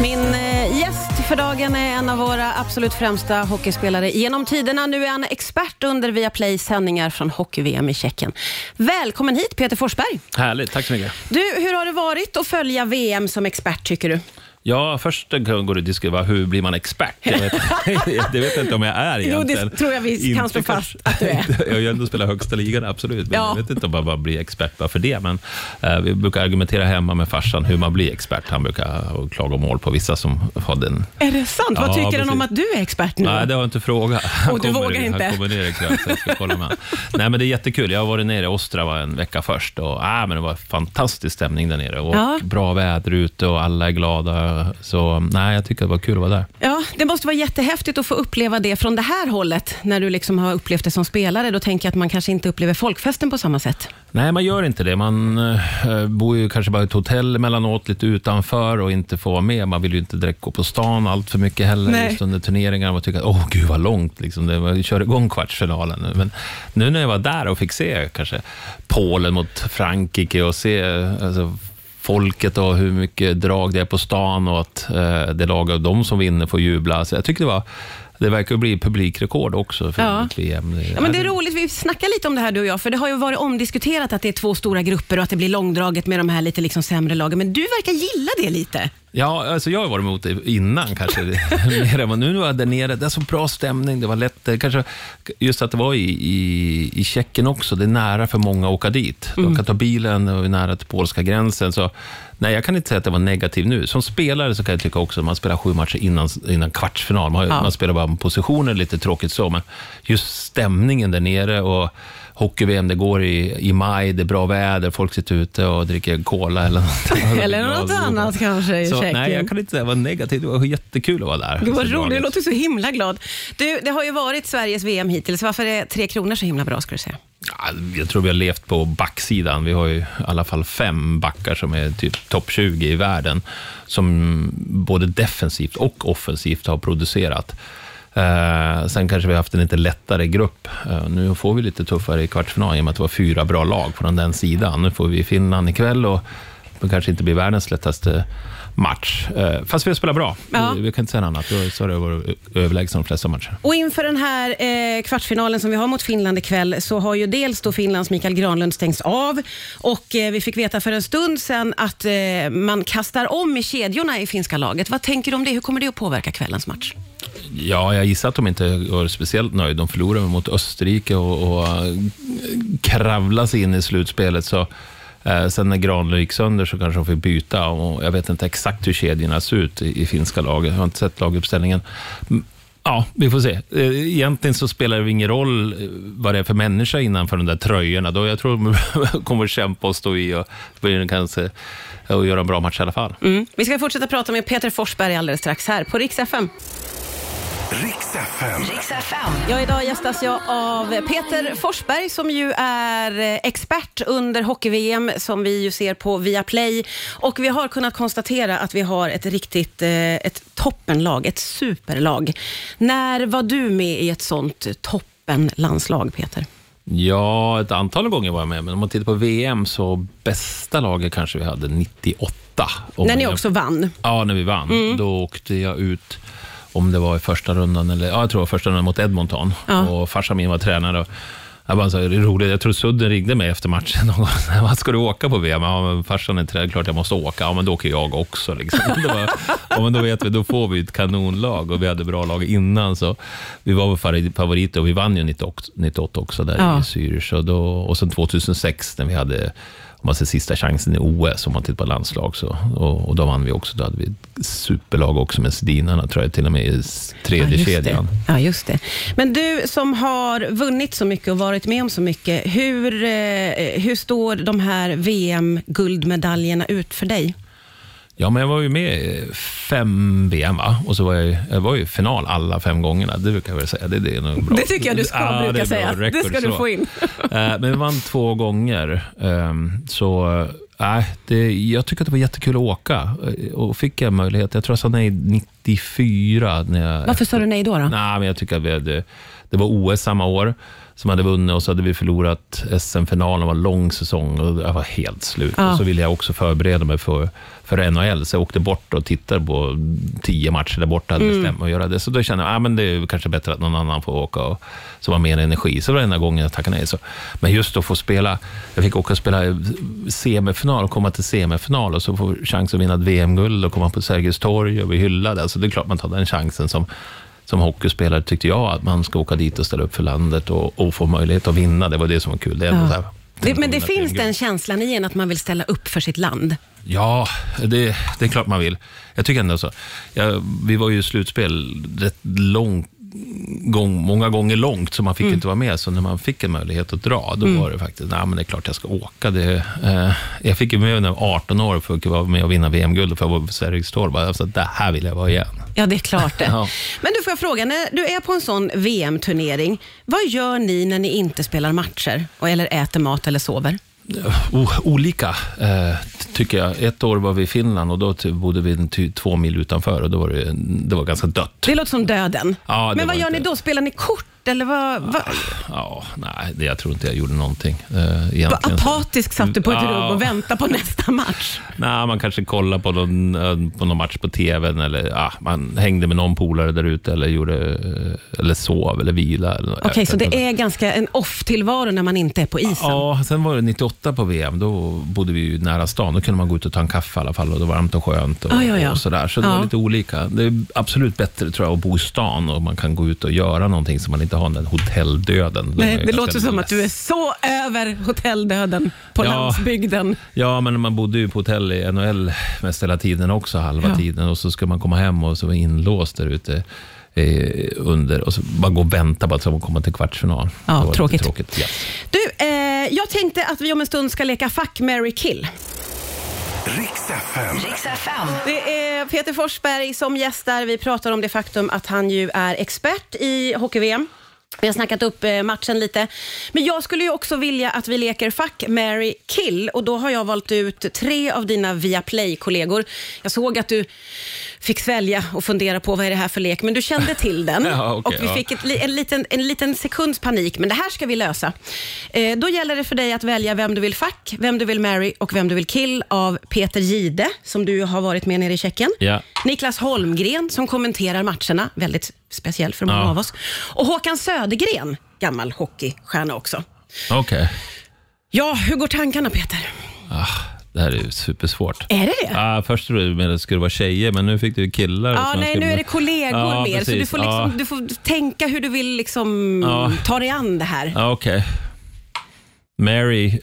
Min gäst för dagen är en av våra absolut främsta hockeyspelare genom tiderna. Nu är han expert under Viaplays sändningar från hockey-VM i Tjeckien. Välkommen hit, Peter Forsberg. Härligt, tack så mycket. Du, hur har det varit att följa VM som expert, tycker du? Ja, först går det att diskutera hur blir man expert. Det vet inte om jag är egentligen. Jo, det tror jag vi kan slå fast att du är. Jag har ju ändå spelat högsta ligan, absolut. Men ja. Jag vet inte om man bara blir expert bara för det. Men vi brukar argumentera hemma med farsan hur man blir expert. Han brukar klaga mål på vissa som har den. Är det sant? Ja, vad tycker precis. han om att du är expert nu? Nej, det har jag inte frågat. Och du vågar inte? Han kommer ner ikväll så jag ska kolla med. Nej, men det är jättekul. Jag har varit nere i Ostrava en vecka först. Och, men det var fantastisk stämning där nere. Och bra väder ute och alla är glada. Så nej, jag tycker det var kul att vara där. Ja, det måste vara jättehäftigt att få uppleva det från det här hållet. När du liksom har upplevt det som spelare. Då tänker jag att man kanske inte upplever folkfesten på samma sätt. Nej, man gör inte det. Man bor ju kanske bara i ett hotell emellanåt lite utanför och inte får vara med. Man vill ju inte direkt gå på stan allt för mycket heller. Just under turneringar. Man tycker att, gud vad långt. Liksom. Vi kör igång kvartsfinalen. Men nu när jag var där och fick se kanske Polen mot Frankrike och se folket och hur mycket drag det är på stan och att det lag av dem som vinner får jubla. Så jag tycker det verkar bli publikrekord också för VM. Ja, men det är roligt, vi snackar lite om det här du och jag, för det har ju varit omdiskuterat att det är två stora grupper och att det blir långdraget med de här lite liksom sämre lagen, men du verkar gilla det lite. Ja, alltså jag har varit emot det innan kanske mer än vad nu var där nere. Det är så bra stämning, det var lätt. Kanske just att det var i Tjeckien också. Det är nära för många att åka dit. De kan ta bilen och är nära till polska gränsen. Så nej, jag kan inte säga att det var negativt nu. Som spelare så kan jag tycka också att man spelar 7 matcher innan kvartsfinal. Man spelar bara positioner, lite tråkigt så. Men just stämningen där nere och hockey-VM, det går i maj, det är bra väder, folk sitter ute och dricker cola eller något. Eller något annat kanske i Tjeckien. Nej, jag kan inte säga att det var negativt, det var jättekul att vara där. Det var roligt, det låter så himla glad. Du, det har ju varit Sveriges VM hittills, varför är 3 kronor så himla bra, ska du säga? Ja, jag tror vi har levt på backsidan. Vi har ju i alla fall 5 backar som är typ topp 20 i världen som både defensivt och offensivt har producerat. Sen kanske vi har haft en lite lättare grupp. Nu får vi lite tuffare i kvartsfinal i och med att det var 4 bra lag från den sidan. Nu får vi Finland ikväll och det kanske inte blir världens lättaste match. Fast vi spelar bra. Vi kan inte säga annat. Så har det varit överlägset de flesta matcher. Och inför den här kvartsfinalen som vi har mot Finland ikväll så har ju dels då Finlands Mikael Granlund stängts av och vi fick veta för en stund sedan att man kastar om i kedjorna i finska laget. Vad tänker du om det? Hur kommer det att påverka kvällens match? Ja, jag gissar att de inte var speciellt nöjda. De förlorade mot Österrike och kravlade sig in i slutspelet. Så sen när Granlund gick sönder så kanske de fick byta. Och jag vet inte exakt hur kedjorna ser ut i finska laget. Jag har inte sett laguppställningen. Ja, vi får se. Egentligen så spelar det ingen roll vad det är för människa innanför de där tröjorna. Då jag tror de kommer kämpa och stå i och kanske och göra en bra match i alla fall. Vi ska fortsätta prata med Peter Forsberg alldeles strax här på Rix FM. Rix FM. Ja, idag gästas jag av Peter Forsberg som ju är expert under hockey-VM som vi ju ser på Viaplay. Och vi har kunnat konstatera att vi har ett toppenlag, ett superlag. När var du med i ett sånt toppenlandslag, Peter? Ja, ett antal gånger var jag med. Men om man tittar på VM så bästa laget kanske vi hade 98. När ni också vann? Ja, när vi vann. Då åkte jag ut, om det var i första rundan eller jag tror första rundan mot Edmonton och farsan min var tränare och jag bara så det är roligt. Jag tror Sudden ringde mig efter matchen någon gång. Vad ska du åka på VM? Ja, men farsan är tränare, klart jag måste åka. Ja, men då åker jag också liksom. Men då vet vi, då får vi ett kanonlag och vi hade bra lag innan så vi var favoriter och vi vann ju 98 också där i Zürich och sen 2006 när vi hade man ser sista chansen i OS om man tittar på landslag så, och då vann vi också. Då hade vi ett superlag också med Sedinarna tror jag till och med i tredje kedjan. Ja, just det. Men du som har vunnit så mycket och varit med om så mycket, hur står de här VM-guldmedaljerna ut för dig? Ja, men jag var ju med 5 VM va? Och så var jag var ju final alla 5 gångerna. Det brukar jag väl säga. Det är nog bra. Det tycker jag du ska bruka säga. Det ska du få in. Men vi vann 2 gånger. Jag tycker att det var jättekul att åka. Och fick jag möjlighet. Jag tror att jag sa nej 94. Varför sa du nej då? Nej, men jag tycker att det var OS samma år som hade vunnit, och så hade vi förlorat SM-finalen, var lång säsong och jag var helt slut. Ja. Och så ville jag också förbereda mig för NHL, så jag åkte bort och tittade på 10 matcher där borta, hade bestämt att göra det. Så då kände jag, men det är kanske bättre att någon annan får åka och så var mer energi. Så var det enda gången jag tackade nej. Så. Men just att få spela, jag fick åka och spela semifinal och komma till semifinal och så få chans att vinna ett VM-guld och komma på Sergels torg och bli hyllad. Alltså det är klart man tar den chansen som hockeyspelare, tyckte jag, att man ska åka dit och ställa upp för landet och få möjlighet att vinna. Det var det som var kul. Det är så här, men det finns den känslan i en att man vill ställa upp för sitt land. Ja, det är klart man vill. Jag tycker ändå så. Vi var ju i slutspel rätt många gånger långt, så man fick inte vara med. Så när man fick en möjlighet att dra, då var det faktiskt, men det är klart jag ska åka. Jag fick ju med när jag var 18 år för att vara med och vinna VM-guld och för att vara på Sergels torg. Alltså, det här vill jag vara igen. Ja, det är klart det. Ja. Men du, får jag fråga, när du är på en sån VM-turnering, vad gör ni när ni inte spelar matcher eller äter mat eller sover? Olika tycker jag. Ett år var vi i Finland och då bodde vi 2 mil utanför och då var det var ganska dött. Det låter som döden. Ja, men vad gör ni då? Spelar ni kort? Eller vad? Ja, nej, jag tror inte jag gjorde någonting. Vad apatisk satt du på ett rum och väntade på nästa match? Nej, man kanske kollar på någon match på tvn eller man hängde med någon polare där ute eller sov eller vila. Okej, så det är ganska en off-tillvaro när man inte är på isen? Ja, sen var det 98 på VM. Då bodde vi ju nära stan. Då kunde man gå ut och ta en kaffe i alla fall och det var varmt och skönt och sådär. Så det var lite olika. Det är absolut bättre, tror jag, att bo i stan och man kan gå ut och göra någonting som man inte har den hotelldöden. Nej, det låter som att du är så över hotelldöden på landsbygden. Ja, men man bodde ju på hotell i NHL mest hela tiden också, halva tiden. Och så ska man komma hem och så var inlåst där ute under. Och så bara gå och vänta på att man kommer till kvartsfinal. Ja, tråkigt. Yes. Du, jag tänkte att vi om en stund ska leka Fuck, Marry, Kill. Riks FM. Det är Peter Forsberg som gästar. Vi pratar om det faktum att han ju är expert i hockey-VM. Vi har snackat upp matchen lite. Men jag skulle ju också vilja att vi leker Fuck, Marry, Kill. Och då har jag valt ut 3 av dina Viaplay-kollegor. Jag såg att du fick svälja och fundera på vad är det här för lek. Men du kände till den. Och vi fick en liten sekunds panik. Men det här ska vi lösa. Då gäller det för dig att välja vem du vill fuck, vem du vill marry och vem du vill kill av Peter Jihde, som du har varit med nere i Tjeckien. Yeah. Niklas Holmgren som kommenterar matcherna. Väldigt speciell för många av oss. Och Håkan Södergren, gammal hockeystjärna också. Okej. Ja, hur går tankarna, Peter? Det här är ju supersvårt. Är det? Först trodde du att det skulle vara tjejer, men nu fick du killar. Nej, nu är det kollegor mer. Precis. Så du får, du får tänka hur du vill ta dig an det här. Okej. Mary,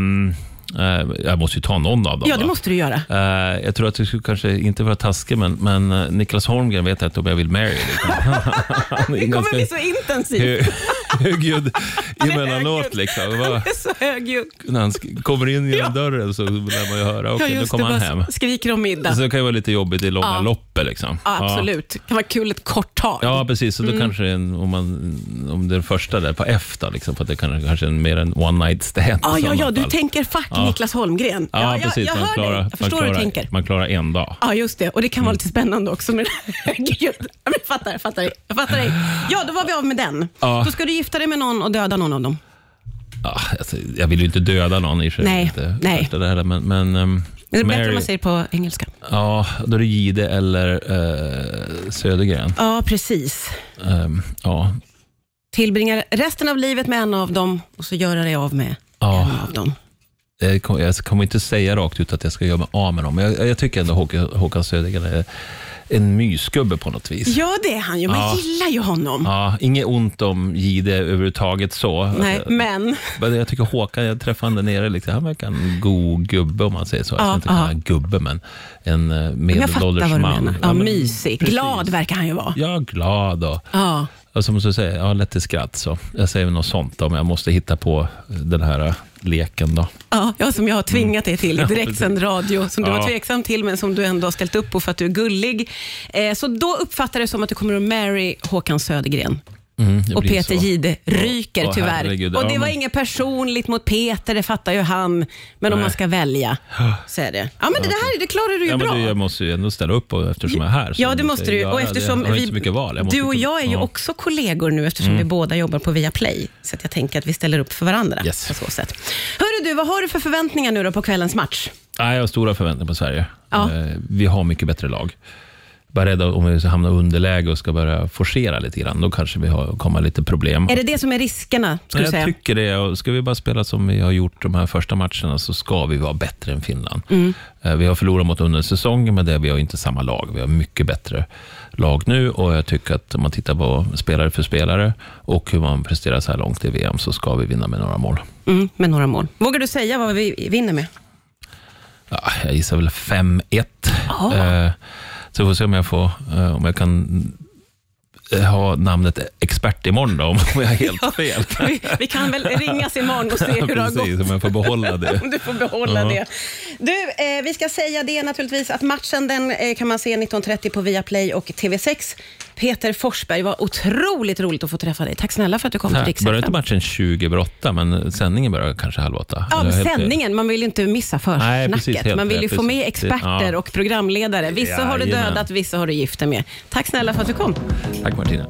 jag måste ju ta någon av dem. Ja, det måste du göra. Jag tror att det skulle kanske inte vara taskig, men Niklas Holmgren vet att om jag vill marry. Det kommer bli så intensivt. Högljudd emellanåt liksom. Han är så högljudd. När han kommer in genom dörren så lär man ju höra. Okej, nu kommer han hem. Skriker om middag. Så det kan ju vara lite jobbigt i långa loppet liksom. Ja, absolut. Det kan vara kul ett kort tag. Ja, precis. Så då kanske om det är första där på efter liksom, för att det kanske är mer en one night stand. Ja, du tänker fuck Niklas Holmgren. Ja, precis. Jag hör dig. Jag förstår hur du tänker. Man klarar en dag. Ja, just det. Och det kan vara lite spännande också med Gud. Jag fattar dig. Ja, då var vi av med den. Ja. Då ska du gifta dig med någon och döda någon av dem. Ja, alltså, jag vill ju inte döda någon i sig. Nej. Men det är bättre om man säger på engelska. Ja, då är det Jihde eller Södergren. Ja, precis. Ja. Tillbringar resten av livet med en av dem och så gör dig av med en av dem. Jag kommer inte säga rakt ut att jag ska göra mig av med dem. Men jag tycker ändå Håkan Södergren är en mysgubbe på något vis. Ja, det är han ju. Man gillar ju honom. Ja, inget ont om Jihde överhuvudtaget så. Nej, men jag tycker Håkan, jag träffade han där nere, liksom, han verkar en god gubbe om man säger så. Jag ska inte kalla en gubbe, men en medelålders man. Ja, mysig. Precis. Glad verkar han ju vara. Ja, glad och som du säger, lätt till skratt. Så jag säger något sånt om jag måste hitta på den här leken då. Ja, som jag har tvingat dig till. Direktsänd radio som du var tveksam till, men som du ändå har ställt upp på för att du är gullig. Så då uppfattar det som att du kommer att marry Håkan Södergren. Och Peter Jihde ryker tyvärr. Herregud, och det var inget personligt mot Peter, det fattar ju han. Men om man ska välja så är det. Ja, men det klarar du ju bra. Men jag måste ju ändå ställa upp eftersom jag är här. Ja, det måste du. Och eftersom du och jag är ju också kollegor nu eftersom vi båda jobbar på Viaplay. Så att jag tänker att vi ställer upp för varandra på så sätt. Hörru du, vad har du för förväntningar nu då på kvällens match? Jag har stora förväntningar på Sverige. Vi har mycket bättre lag. Bara rädda om vi hamnar underläge och ska börja forcera lite grann. Då kanske vi kommer lite problem. Är det som är riskerna? Jag tycker det. Och ska vi bara spela som vi har gjort de här första matcherna så ska vi vara bättre än Finland. Vi har förlorat mot under säsongen, men vi har inte samma lag. Vi har mycket bättre lag nu och jag tycker att om man tittar på spelare för spelare och hur man presterar så här långt i VM så ska vi vinna med några mål. Med några mål. Vågar du säga vad vi vinner med? Ja, jag gissar väl 5-1. Så får se om jag kan ha namnet expert imorgon då, om jag är helt fel. Vi kan väl ringas imorgon och se hur det har gått. Om jag får behålla det. Om du får behålla det. Du, vi ska säga det naturligtvis att matchen den kan man se 19:30 på Viaplay och TV6. Peter Forsberg, var otroligt roligt att få träffa dig. Tack snälla för att du kom till Rix FM. Börjar inte matchen 20:08, men sändningen börjar kanske 7:30. Ja, sändningen. Man vill ju inte missa försnacket. Man vill ju få med experter och programledare. Vissa har du dödat, vissa har du gift med. Tack snälla för att du kom. Tack Martina.